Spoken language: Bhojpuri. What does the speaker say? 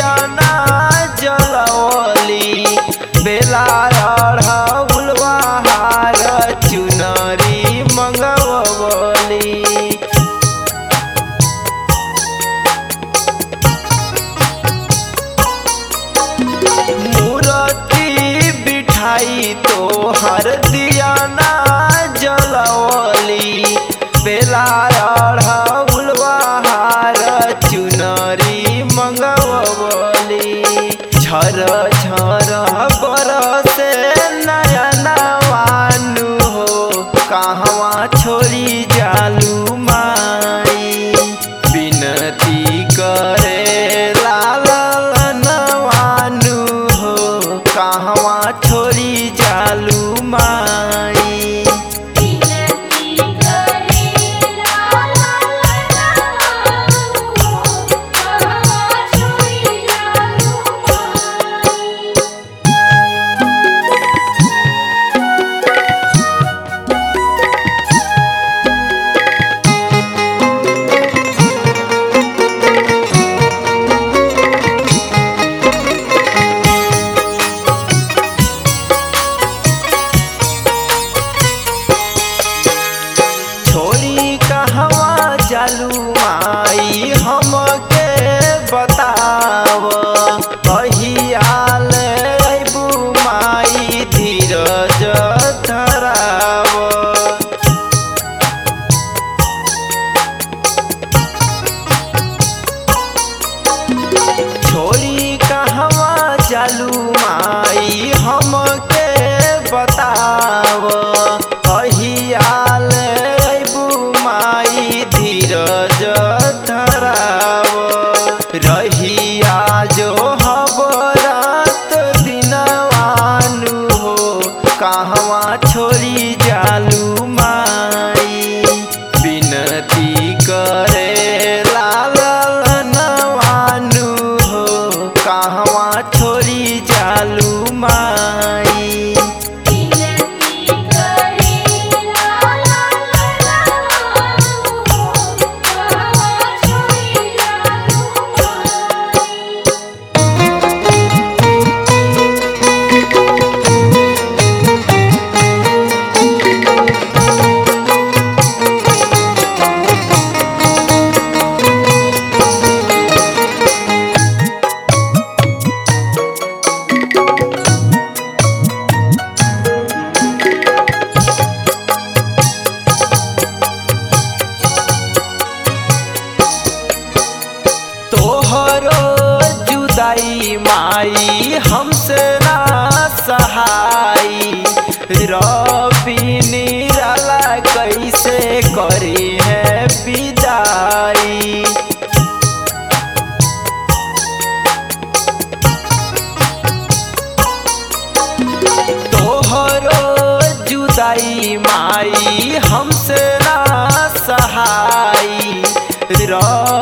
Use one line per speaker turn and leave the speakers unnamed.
दिया ना जलवली बेला अढ़उलवा हार चुनरी मंगवली। मूर्ति बिठाई तो हर दिया ना जलवली बेला अढ़उलवा हार चुनरी मंगवली। झर झर बरसे नयनवानु हो कहवा छोड़ी जालू माई बिनती करे लालनवानु हो कहवा छोड़ी जालू माई। जालू माई हमके बताव कहियाल अइबू माई धीरज धराव। छोड़ी कहवा जालू माई हमके बताव कहियाल धीरज धराव। रहिया जो हबरात दिनवानु हो कहवा छोड़ी जालू माई बिनती करे लालनवानु हो कहवा छोड़ी जालू माई। माई हमसे ना सहाई रवि निराला कैसे करी है विदाई। तोहरो जुदाई माई हमसे ना सहाई